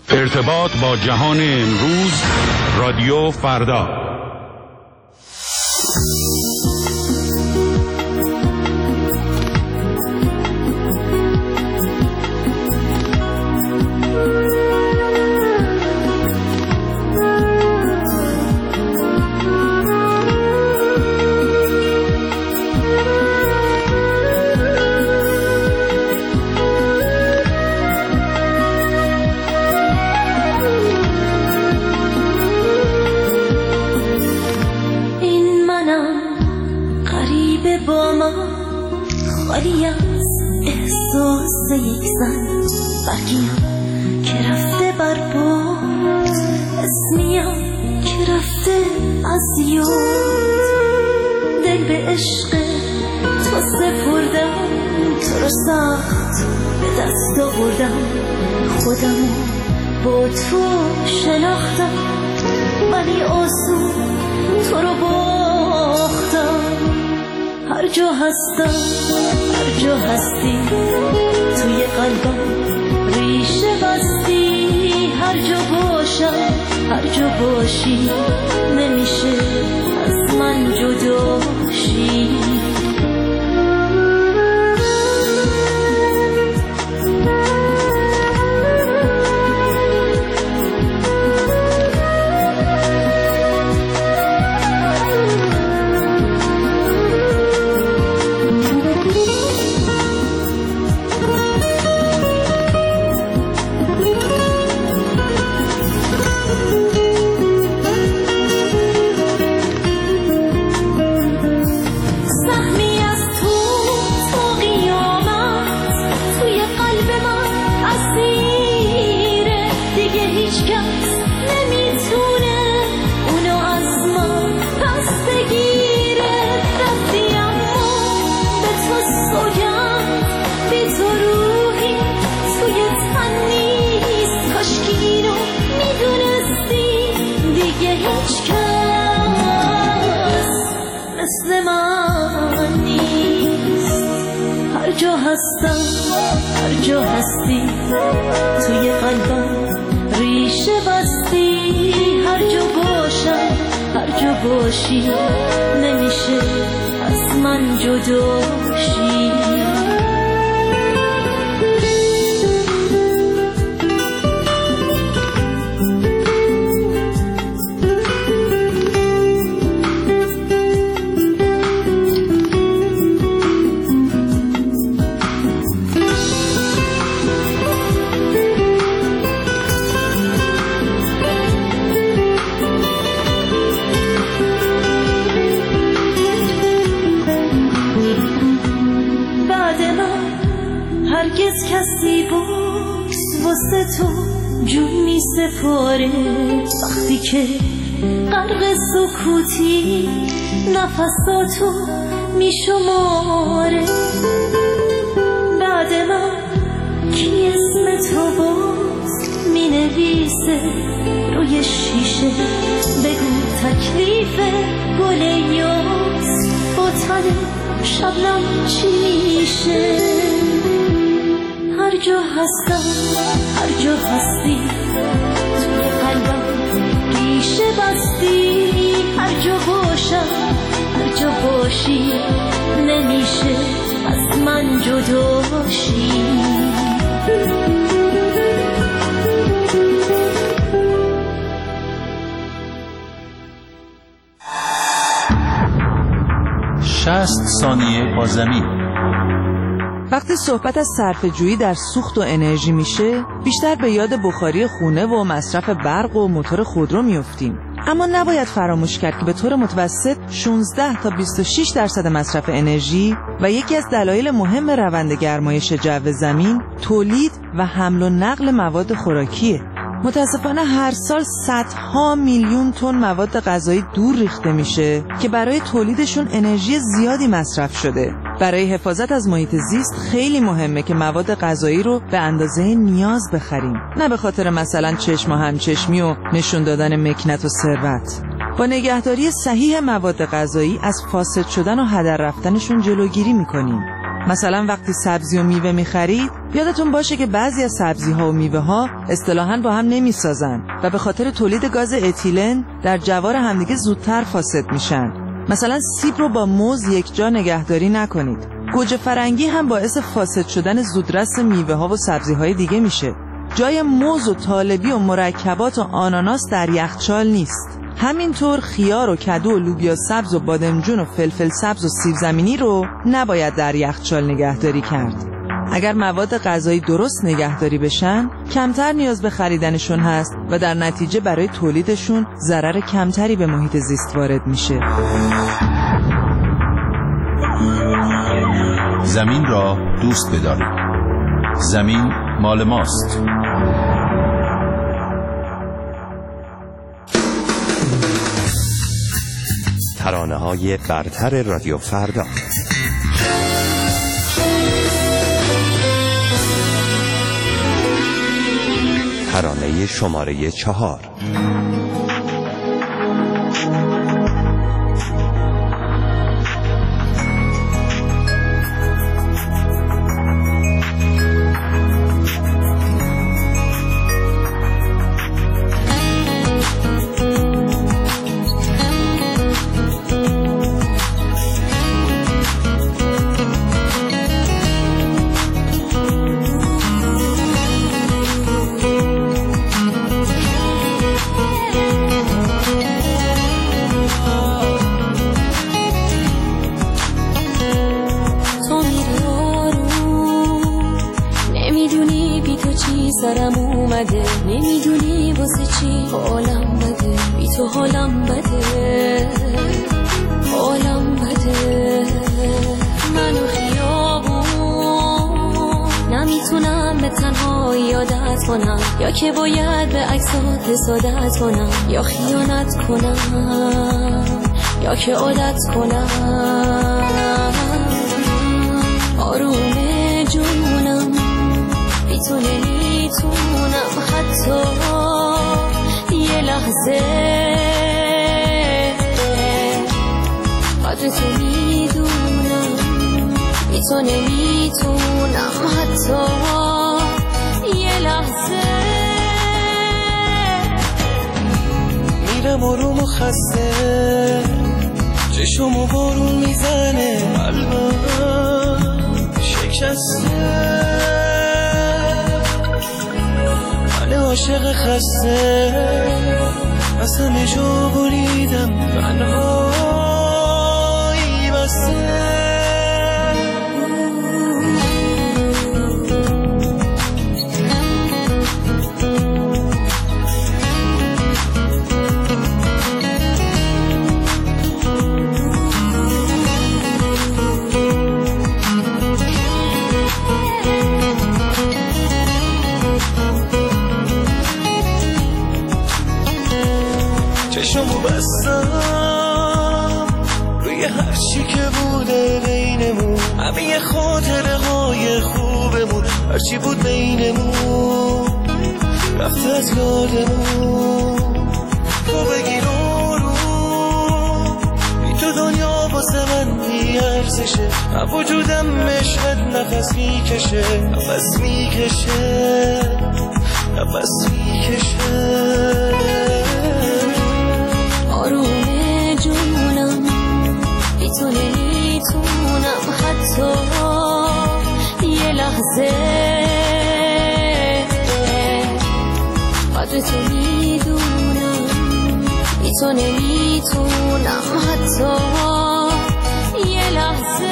ارتباط با جهان امروز، رادیو فردا. خالی از احساس یک زن برگیم که رفته بر باد، اسمیم که رفته از یاد. دل به عشق تو سپردم، تو رو سخت به دست آوردم، خودمو با تو شناختم، ولی آسون تو رو باختم. هر جا هستم، هر جا هستی، توی قلبم ریشه بستی. هر جا باشم، هر جا باشی، نمیشه از من جدا شی. هر جا هستی، توی قلبم ریشه بستی. هر جا باشم، هر جا باشی، نمیشه از من جدا شی. هرگز کسی باز واسه تو جون می سپاره، وقتی که غرق سکوتی نفساتو می شماره. بعد من کی اسم تو باز می نویسه روی شیشه؟ بگو تکلیف گل یاس با تن شبنم چی میشه؟ هر جا هستم، هر جا هستی، توی قلبم ریشه بستی. هر جا باشم، هر جا باشی، نمیشه از من جدا شی. شصت ثانیه با زمین. وقتی صحبت از صرفه‌جویی در سوخت و انرژی میشه، بیشتر به یاد بخاری خونه و مصرف برق و موتور خودرو میافتیم. اما نباید فراموش کرد که به طور متوسط 16 تا 26% مصرف انرژی و یکی از دلایل مهم روند گرمایش جو زمین تولید و حمل و نقل مواد خوراکیه. متاسفانه هر سال صدها میلیون تن مواد غذایی دور ریخته میشه که برای تولیدشون انرژی زیادی مصرف شده. برای حفاظت از محیط زیست خیلی مهمه که مواد غذایی رو به اندازه نیاز بخریم، نه به خاطر مثلا چشم و همچشمی و نشون دادن مکنت و ثروت. با نگهداری صحیح مواد غذایی از فاسد شدن و هدر رفتنشون جلوگیری میکنیم. مثلا وقتی سبزی و میوه میخرید یادتون باشه که بعضی از سبزی‌ها و میوه‌ها اصطلاحاً با هم نمی‌سازن و به خاطر تولید گاز اتیلن در جوار همدیگه زودتر فاسد میشن. مثلا سیب رو با موز یک جا نگهداری نکنید. گوجه فرنگی هم باعث فاسد شدن زودرس میوه‌ها و سبزی‌های دیگه میشه. جای موز و طالبی و مرکبات و آناناس در یخچال نیست. همینطور خیار و کدو و لوبیا سبز و بادمجون و فلفل سبز و سیب زمینی رو نباید در یخچال نگهداری کرد. اگر مواد غذایی درست نگهداری بشن، کمتر نیاز به خریدنشون هست و در نتیجه برای تولیدشون ضرر کمتری به محیط زیست وارد میشه. زمین را دوست بدارید. زمین مال ماست. ترانه‌های برتر رادیو فردا. ترانه شماره 4. سرم اومده نمیدونی واسه چی حالم بده، بی تو حالم بده، حالم بده. منو خیابون نمیتونم به تنهایی عادت کنم، یا که باید به عکسات حسادت کنم، یا خیانت کنم، یا که عادت کنم. آروم جونم بی تو نمیتونم حتی یه لحظه، قدر تو میدونم، بی تو نمیتونم حتی یه لحظه. میرم آروم و خسته، چشم و بارون میزنه، قلبم شکسته، من عاشق خسته، از همه جا بریدم، تنهایی بسته. چشمو بستم روی هر چی که بوده بینمون، همه خاطره های خوبمون، هر چی بود بینمون رفت از یادمون. تو بگیر آروم، بی تو دنیا واسه من بی ارزشه، هم وجودم عشقت نفس میکشه، نفس میکشه، نفس میکشه. آروم جونم بی تو نمیتونم حتی یه لحظه، قدر تو میدونم، بی تو نمیتونم حتی یه لحظه.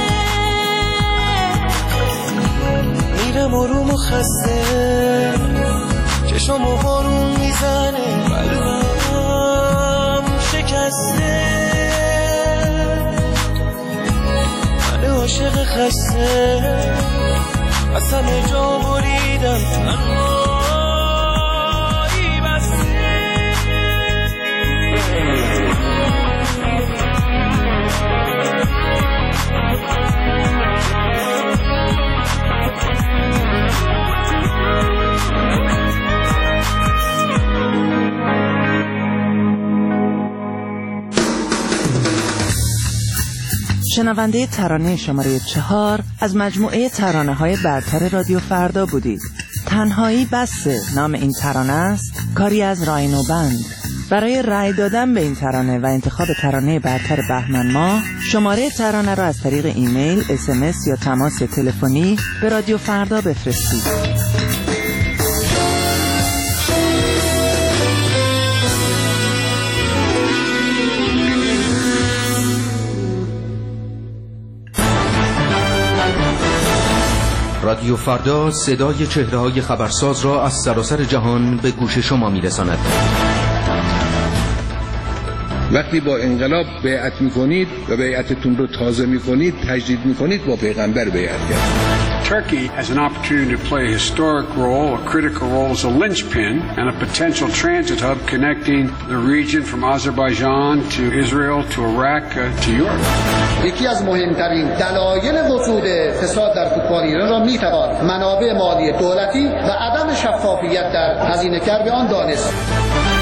میرم آروم و خسته، چشم و بارون میزنه، قلبم شکسته، من عاشق خسته، از همه جا بریدم، تنهایی بسته. شنونده ترانه شماره 4 از مجموعه ترانه‌های برتر رادیو فردا بودید. تنهایی بسه نام این ترانه است، کاری از راینو بند. برای رأی دادن به این ترانه و انتخاب ترانه برتر بهمن ماه، شماره ترانه را از طریق ایمیل، SMS یا تماس تلفنی به رادیو فردا بفرستید. رادیو فردا صدای چهره‌های خبرساز را از سراسر جهان به گوش شما می‌رساند. وقتی با انقلاب بیعت می‌کنید و بیعتتون رو تازه می‌کنید، تجدید می‌کنید، با پیغمبر بیعت کردید. Turkey has an opportunity to play a historic role, a critical role as a linchpin and a potential transit hub connecting the region from Azerbaijan to Israel to Iraq to Europe. یکی از مهمترین دلایل وجود فساد در فوتبال ایران را میتوان منابع مالی دولتی و عدم شفافیت در هزینه‌کرد آن دانست.